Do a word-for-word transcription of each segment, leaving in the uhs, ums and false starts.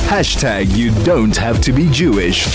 Hashtag you don't have to be Jewish.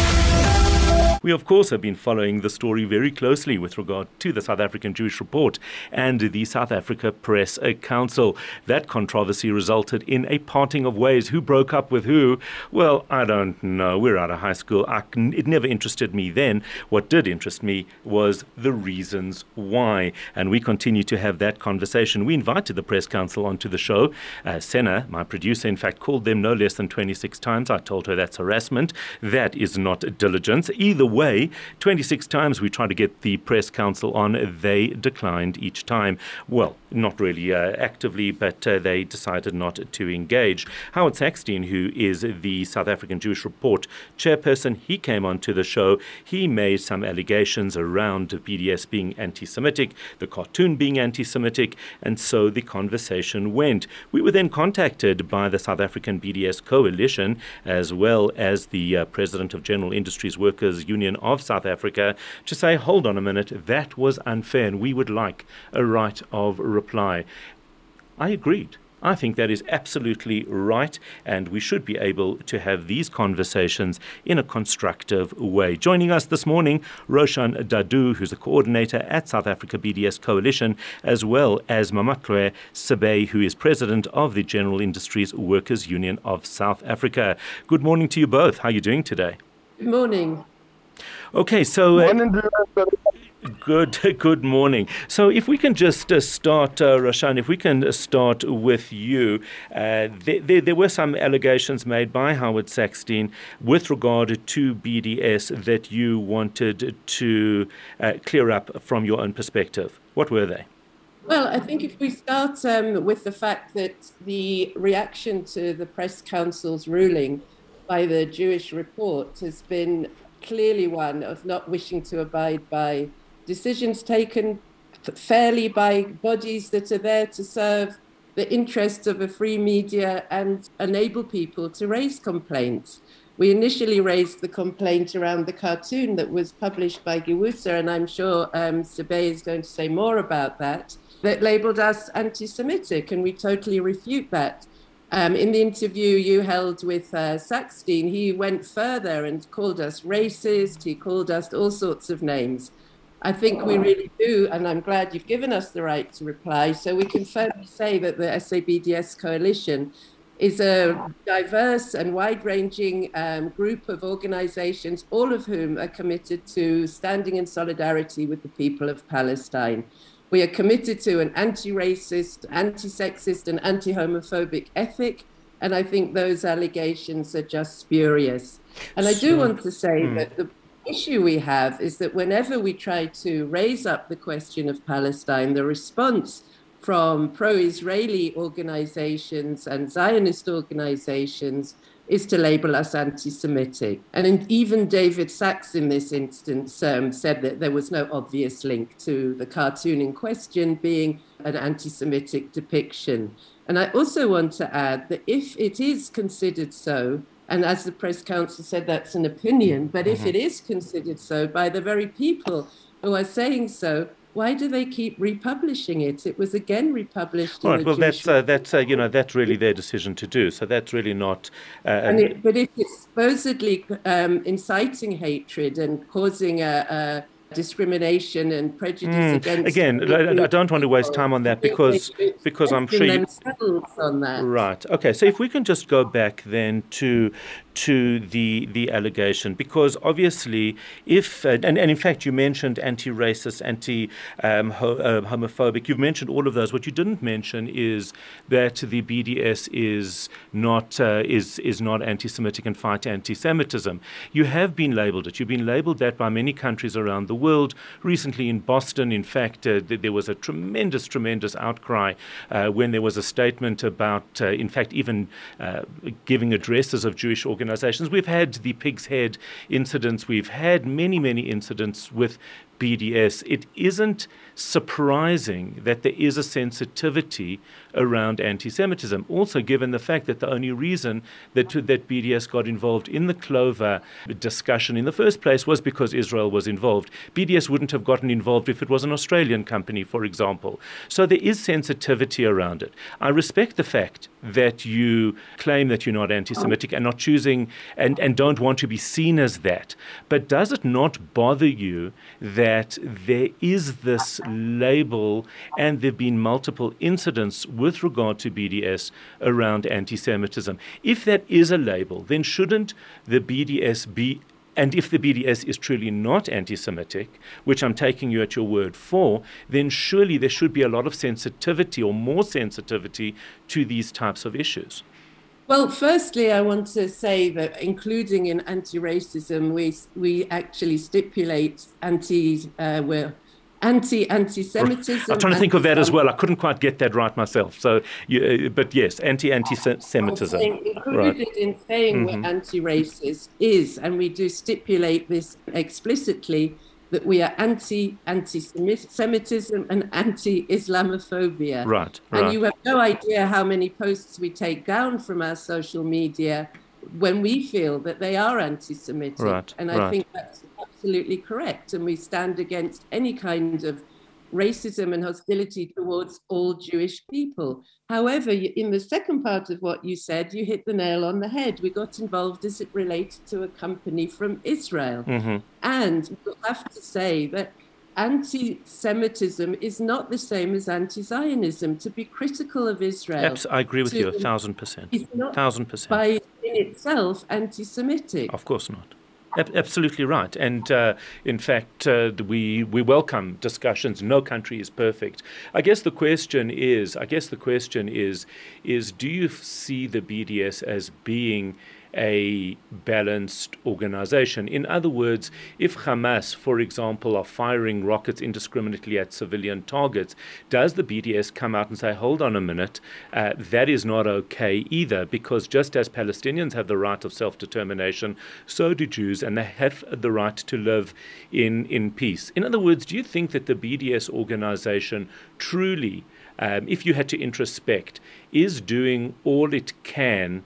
We, of course, have been following the story very closely with regard to the South African Jewish Report and the South Africa Press Council. That controversy resulted in a parting of ways. Who broke up with who? Well, I don't know. We're out of high school. I, it never interested me then. What did interest me was the reasons why. And we continue to have that conversation. We invited the Press Council onto the show. Uh, Senna, my producer, in fact, called them no less than twenty-six times. I told her that's harassment. That is not diligence. Either way, twenty-six times we tried to get the Press Council on. They declined each time. Well, not really uh, actively, but uh, they decided not to engage. Howard Sackstein, who is the South African Jewish Report chairperson, he came onto the show. He made some allegations around the B D S being anti-Semitic, the cartoon being anti-Semitic, and so the conversation went. We were then contacted by the South African B D S Coalition, as well as the uh, president of General Industries Workers Union of South Africa, to say, hold on a minute, that was unfair and we would like a right of reply. I agreed. I think that is absolutely right, and we should be able to have these conversations in a constructive way. Joining us this morning, Roshan Dadu, who's the coordinator at South Africa B D S Coalition, as well as Mamatloe Sebei, who is president of the General Industries Workers Union of South Africa. Good morning to you both. How are you doing today? Good morning. Okay, so uh, good good morning. So if we can just uh, start, uh, Roshan, if we can start with you. Uh, there, there, there were some allegations made by Howard Sackstein with regard to B D S that you wanted to uh, clear up from your own perspective. What were they? Well, I think if we start um, with the fact that the reaction to the Press Council's ruling by the Jewish Report has been clearly one of not wishing to abide by decisions taken fairly by bodies that are there to serve the interests of a free media and enable people to raise complaints. We initially raised the complaint around the cartoon that was published by Gewusser, and I'm sure um, Sebei is going to say more about that, that labelled us anti-Semitic, and we totally refute that. Um, in the interview you held with uh, Sackstein, he went further and called us racist. He called us all sorts of names. I think we really do, and I'm glad you've given us the right to reply, so we can firmly say that the S A B D S Coalition is a diverse and wide-ranging um, group of organizations, all of whom are committed to standing in solidarity with the people of Palestine. We are committed to an anti-racist, anti-sexist, and anti-homophobic ethic, and I think those allegations are just spurious. And I do want to say mm. that the issue we have is that whenever we try to raise up the question of Palestine, the response from pro-Israeli organizations and Zionist organizations is to label us anti-Semitic. And even David Sachs in this instance um, said that there was no obvious link to the cartoon in question being an anti-Semitic depiction. And I also want to add that if it is considered so, and as the Press Council said, that's an opinion, but if it is considered so by the very people who are saying so, why do they keep republishing it? It was again republished. All in right. the Well, Jewish that's uh, that's uh, you know that's really their decision to do. So that's really not. Uh, and it, but if it's supposedly um, inciting hatred and causing a, a discrimination and prejudice mm, against again, I, I don't want to waste time on that because because I'm sure you on that. Right. Okay. So if we can just go back then to to the the allegation, because obviously if uh, and, and in fact you mentioned anti-racist, anti um, ho, uh, homophobic, you've mentioned all of those. What you didn't mention is that the B D S is not uh, is is not anti-Semitic and fight anti-Semitism. You have been labelled it. You've been labelled that by many countries around the world. Recently in Boston, in fact, uh, th- there was a tremendous, tremendous outcry uh, when there was a statement about, uh, in fact, even uh, giving addresses of Jewish organizations. We've had the Pig's Head incidents. We've had many, many incidents with B D S, it isn't surprising that there is a sensitivity around anti-Semitism. Also, given the fact that the only reason that that B D S got involved in the Clover discussion in the first place was because Israel was involved. B D S wouldn't have gotten involved if it was an Australian company, for example. So there is sensitivity around it. I respect the fact that you claim that you're not anti-Semitic and not choosing and, and don't want to be seen as that. But does it not bother you that there is this label and there have been multiple incidents with regard to B D S around anti-Semitism? If that is a label, then shouldn't the B D S be, and if the B D S is truly not anti-Semitic, which I'm taking you at your word for, then surely there should be a lot of sensitivity or more sensitivity to these types of issues. Well, firstly, I want to say that including in anti-racism, we we actually stipulate anti uh, we're anti anti-Semitism. I'm trying to think of that as well. I couldn't quite get that right myself. So, you, uh, but yes, anti anti-Semitism. Included right. in saying mm-hmm. we're anti-racist is, and we do stipulate this explicitly, that we are anti anti-Semitism and anti-Islamophobia. Right, and right. you have no idea how many posts we take down from our social media when we feel that they are anti-Semitic. Right, and I right. think that's absolutely correct. And we stand against any kind of racism and hostility towards all Jewish people. However, in the second part of what you said, you hit the nail on the head. We got involved as it related to a company from Israel. Mm-hmm. And we'll have to say that anti-Semitism is not the same as anti-Zionism. To be critical of Israel, Abs- I agree with you a thousand percent. Is not thousand percent. by in itself anti-Semitic. Of course not. Absolutely right. And uh, in fact, uh, we we welcome discussions. No country is perfect. I guess the question is, I guess the question is, is do you see the B D S as being a balanced organization? In other words, if Hamas, for example, are firing rockets indiscriminately at civilian targets, does the B D S come out and say, hold on a minute, uh, that is not okay either, because just as Palestinians have the right of self-determination, so do Jews, and they have the right to live in, in peace. In other words, do you think that the B D S organization truly, um, if you had to introspect, is doing all it can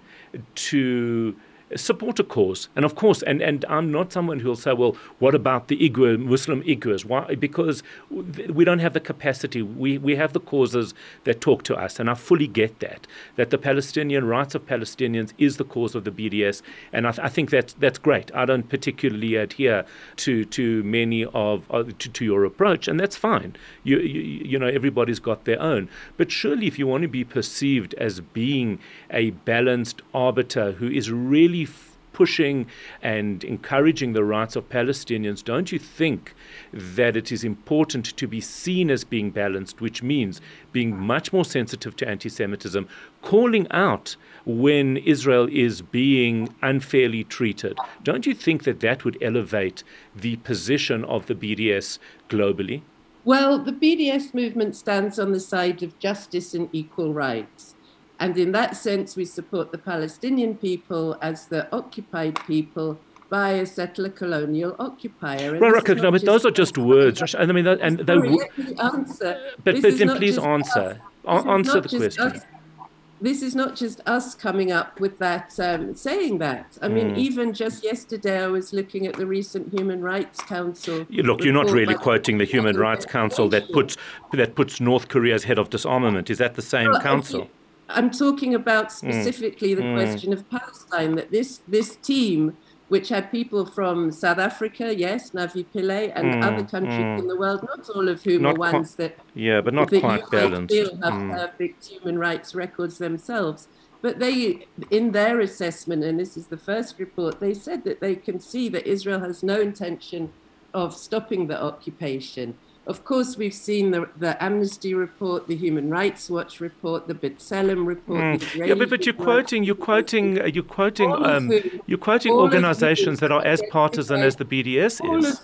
to support a cause? And of course, and, and I'm not someone who'll say, well, what about the Uyghur, Muslim Uyghurs? Why? Because we don't have the capacity. We, we have the causes that talk to us, and I fully get that, that the Palestinian rights of Palestinians is the cause of the B D S, and I, th- I think that's, that's great. I don't particularly adhere to, to many of, uh, to, to your approach, and that's fine. You, you, you know, everybody's got their own. But surely if you want to be perceived as being a balanced arbiter who is really pushing and encouraging the rights of Palestinians, don't you think that it is important to be seen as being balanced, which means being much more sensitive to anti-Semitism, calling out when Israel is being unfairly treated? Don't you think that that would elevate the position of the B D S globally? Well, the B D S movement stands on the side of justice and equal rights. And in that sense, we support the Palestinian people as the occupied people by a settler colonial occupier. And right, right, no, but those are just words. I mean, that, and Sorry, they. Let me answer. But, This but is then not please just answer. us. A- answer the This is not just question. us. This is not just us coming up with that, um, saying that. I mean, even just yesterday, I was looking at the recent Human Rights Council. You- Look, you're not report really by- quoting the Human Rights Council that puts that puts North Korea's head of disarmament. Is that the same Well, council? I'm talking about specifically the question of Palestine, that this this team, which had people from South Africa, yes, Navi Pillay, and Mm, other countries mm. in the world, not all of whom Not are ones qui- that, Yeah, but not that quite you might balanced. feel have Mm. perfect human rights records themselves. But they, in their assessment, and this is the first report, they said that they can see that Israel has no intention of stopping the occupation. Of course, we've seen the, the Amnesty report, the Human Rights Watch report, the B'Tselem report. Mm. The Yeah, Israeli but, but you're Human Rights quoting you're quoting uh, you're quoting All of um, whom- you're quoting all of organizations whom- that are as partisan as the B D S all is. of,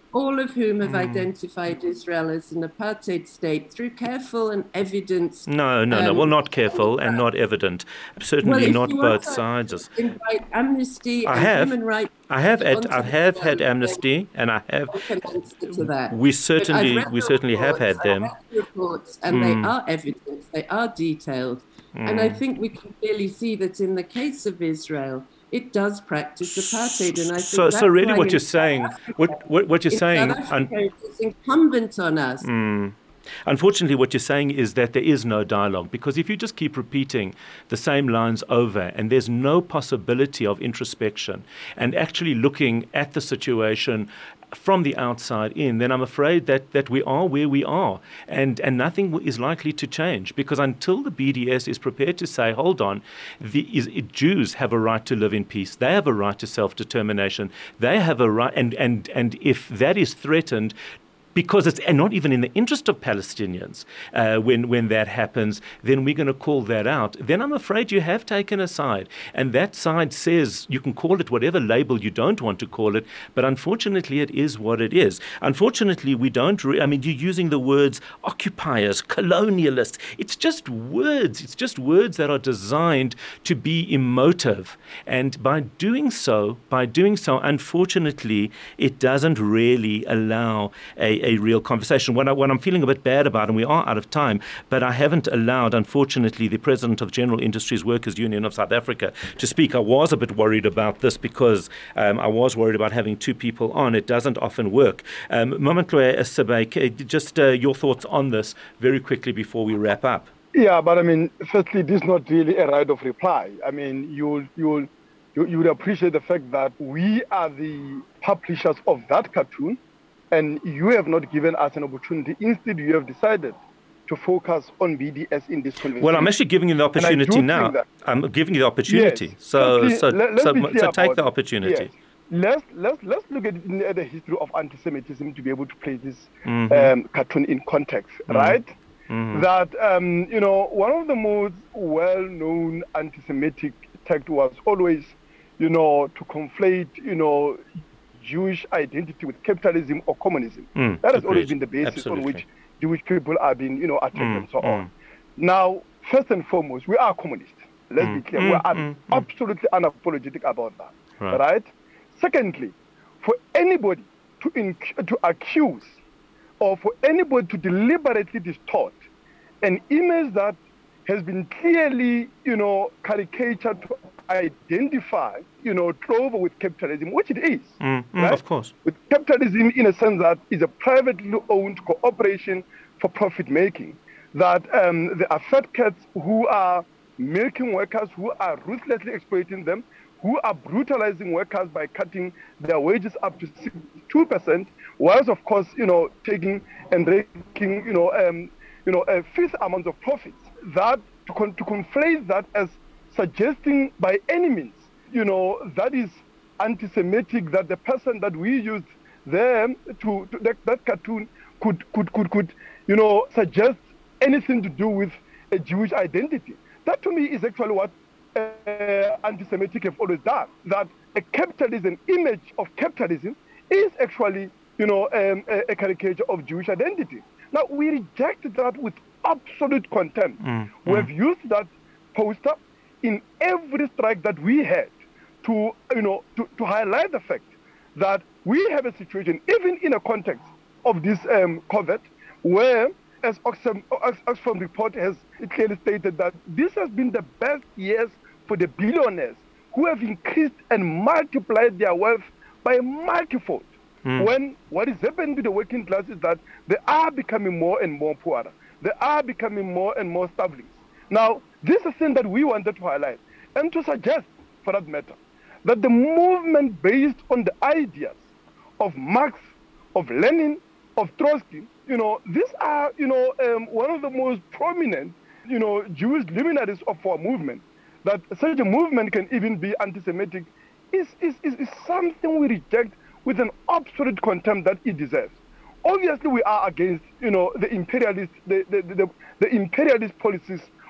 all of whom have Mm. identified Israel as an apartheid state through careful and evidence. No, no, no. um, Well, not careful and not evident. Well, Certainly if not you both want to sides. invite Amnesty I and have. human rights I have had, onto I the have show, had then amnesty, and I have. I can answer to that. We But I've certainly, read we the certainly have reports, had I've them. read the reports, and they are evidence, they are detailed. And I think we can clearly see that in the case of Israel, it does practice apartheid. And I think So, that's so really, why what in you're South saying, Africa, what, what, what you're in saying, South un- Africa, it's incumbent on us. unfortunately, what you're saying is that there is no dialogue, because if you just keep repeating the same lines over and there's no possibility of introspection and actually looking at the situation from the outside in, then I'm afraid that, that we are where we are, and, and nothing is likely to change, because until the B D S is prepared to say, hold on, the is, Jews have a right to live in peace, they have a right to self-determination, they have a right, and, and, and if that is threatened, because it's and not even in the interest of Palestinians, uh, when when that happens, then we're going to call that out. Then I'm afraid you have taken a side, and that side says you can call it whatever label you don't want to call it, but unfortunately it is what it is. Unfortunately, we don't. Re- I mean, you're using the words occupiers, colonialists. It's just words. It's just words that are designed to be emotive, and by doing so, by doing so, unfortunately, it doesn't really allow a a real conversation. What, I, what I'm feeling a bit bad about, and we are out of time, but I haven't allowed, unfortunately, the president of General Industries Workers Union of South Africa to speak. I was a bit worried about this because um, I was worried about having two people on. It doesn't often work. Um, Mamantloe Sibeke, just uh, your thoughts on this very quickly before we wrap up. Yeah, but I mean, firstly, this is not really a right of reply. I mean, you you you you would appreciate the fact that we are the publishers of that cartoon, and you have not given us an opportunity. Instead, you have decided to focus on B D S in this conversation. Well, I'm actually giving you the opportunity now. I'm giving you the opportunity. Yes. So, Firstly, so, let, so, so take about, the opportunity. Yes. Let's let's let's look at, at the history of anti-Semitism to be able to place this Mm-hmm. um, cartoon in context, Mm-hmm. right? Mm-hmm. That um, you know, one of the most well-known anti-Semitic texts was always, you know, to conflate, you know, Jewish identity with capitalism or communism. Mm, that has agreed. always been the basis Absolutely. on which Jewish people are being, you know, attacked Mm, and so mm. on. Now, first and foremost, we are communists. Let's Mm, be clear. mm, we are mm, mm. absolutely unapologetic about that. Right. Right? Secondly, for anybody to inc- to accuse or for anybody to deliberately distort an image that has been clearly, you know, caricatured to identify, you know, Clover with capitalism, which it is. Mm, mm, right? Of course. With capitalism in a sense that is a privately owned cooperation for profit making, that um, there are fat cats who are milking workers, who are ruthlessly exploiting them, who are brutalizing workers by cutting their wages up to sixty-two percent, whilst of course, you know, taking and raking, you know, um, you know, a fifth amount of profits. That to, con- to conflate that as suggesting by any means, you know, that is anti-Semitic, that the person that we used there to, to that, that cartoon could, could, could, could, you know, suggest anything to do with a Jewish identity. That to me is actually what uh, anti-Semitic have always done. That a capitalism, image of capitalism is actually, you know, um, a, a caricature of Jewish identity. Now, we reject that with absolute contempt. Mm, We mm. have used that poster in every strike that we had to, you know, to, to highlight the fact that we have a situation, even in a context of this um, COVID, where, as Oxfam, Oxfam report has clearly stated, that this has been the best years for the billionaires who have increased and multiplied their wealth by multifold. Mm. When what is happening to the working class is that they are becoming more and more poorer. They are becoming more and more starvelings. Now, this is a thing that we wanted to highlight and to suggest, for that matter, that the movement based on the ideas of Marx, of Lenin, of Trotsky, you know, these are, you know, um, one of the most prominent, you know, Jewish luminaries of our movement. That such a movement can even be anti-Semitic is, is, is, is something we reject with an absolute contempt that it deserves. Obviously, we are against, you know, the imperialist, the, the, the, the imperialist policies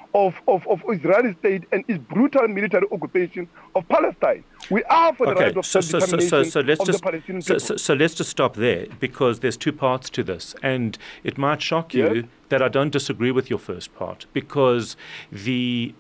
of, of, of Israeli state and its brutal military occupation of Palestine. We are for the okay, right of so, so, self-determination so, so let's of just, the Palestinian so, people. so, so let's just stop there, because there's two parts to this, and it might shock you Yes. that I don't disagree with your first part, because the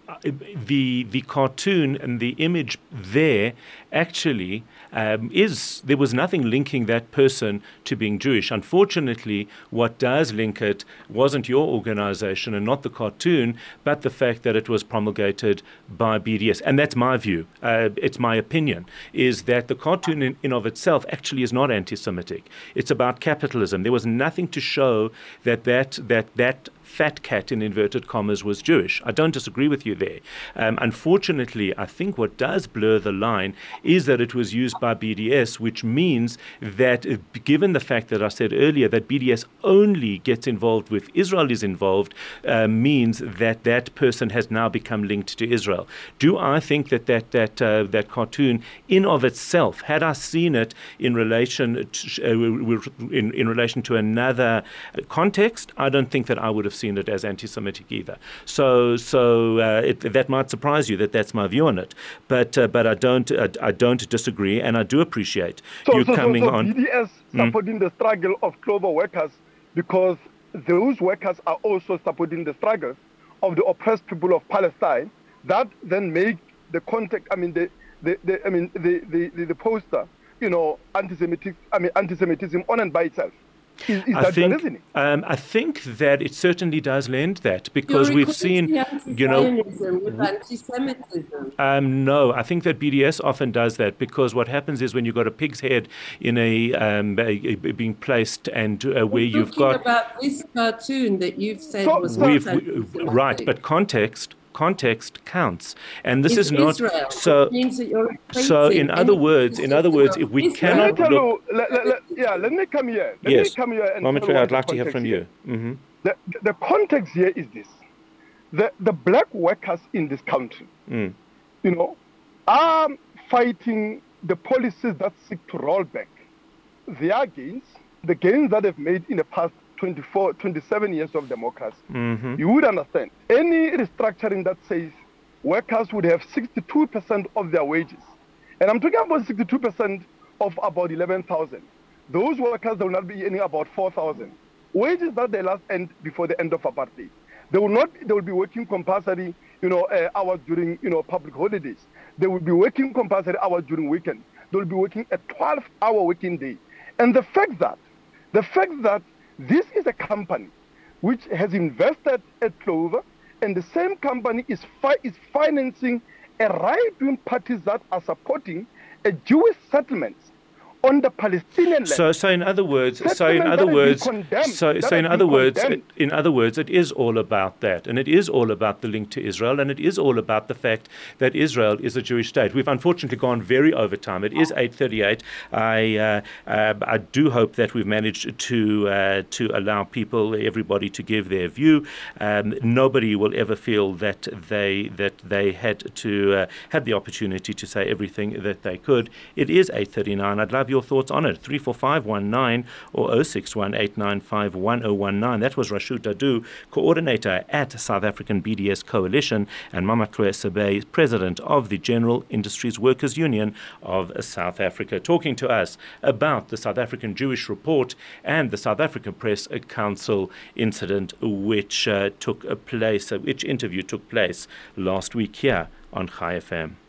the the cartoon and the image there actually um, is, there was nothing linking that person to being Jewish. Unfortunately, what does link it wasn't your organization and not the cartoon, but the fact that it was promulgated by B D S. And that's my view. Uh, it's my opinion, is that the cartoon in, in of itself actually is not anti-Semitic. It's about capitalism. There was nothing to show that that that that fat cat, in inverted commas, was Jewish. I don't disagree with you there. Um, unfortunately, I think what does blur the line is that it was used by B D S, which means that uh, given the fact that I said earlier that B D S only gets involved with Israel is involved, uh, means that that person has now become linked to Israel. Do I think that that that, uh, that cartoon in of itself, had I seen it in relation to, uh, in, in relation to another context, I don't think that I would have seen it as anti-Semitic either. So, so uh, it, that might surprise you that that's my view on it. But, uh, but I don't, I, I don't disagree, and I do appreciate So, you so, coming so, so on. B D S supporting mm. the struggle of Clover workers, because those workers are also supporting the struggle of the oppressed people of Palestine. That then make the context. I mean, the, the, the I mean, the, the, the, the poster, you know, anti-Semitic. I mean, anti-Semitism on and by itself. Is, is I that think, reasoning? um, I think that it certainly does lend that, because You're we've seen, you know, with anti-Semitism. Um, no, I think that B D S often does that, because what happens is when you've got a pig's head in a, um, a, a being placed, and uh, where We're you've talking got about this cartoon that you've said So- was so- we've not we, anti-Semitic. right, but context. Context counts, and this It's is not Israel. so. It means that you're So, in equating other any words, in other words, if we Israel. cannot Let me tell look, you, let, let, let, yeah, let me come here. Let yes, me come here and Mohammed tell you Frey, what I'd the like to hear context from here. you. Mm-hmm. The, the context here is this. The, the black workers in this country, Mm. you know, are fighting the policies that seek to roll back their gains, the gains that they've made in the past twenty-four, twenty-seven years of democracy. Mm-hmm. You would understand. Any restructuring that says workers would have sixty-two percent of their wages, and I'm talking about sixty-two percent of about eleven thousand. Those workers, they will not be earning about four thousand. Wages that they last earned before the end of apartheid. They will not. They will be working compulsory, you know, uh, hours during, you know, public holidays. They will be working compulsory hours during weekends. They will be working a twelve-hour working day. And the fact that, the fact that this is a company which has invested at Clover, and the same company is fi- is financing a right-wing parties that are supporting a Jewish settlement on the Palestinian land. So, so in other words, so in Settlement other that has words, been condemned, so, that so in has other been words, condemned. in other words, it is all about that, and it is all about the link to Israel, and it is all about the fact that Israel is a Jewish state. We've unfortunately gone very over time. It is eight thirty-eight. I uh, uh, I do hope that we've managed to uh, to allow people, everybody, to give their view. Um, nobody will ever feel that they that they had to uh, had the opportunity to say everything that they could. It is eight thirty-nine. I'd love your thoughts on it. three four five one nine or zero six one eight nine five one zero one nine. That was Rashid Dadu, coordinator at South African B D S Coalition, and Mamatwe Sebei, president of the General Industries Workers Union of South Africa, talking to us about the South African Jewish Report and the South African Press Council incident, which uh, took place, uh, which interview took place last week here on Chai F M.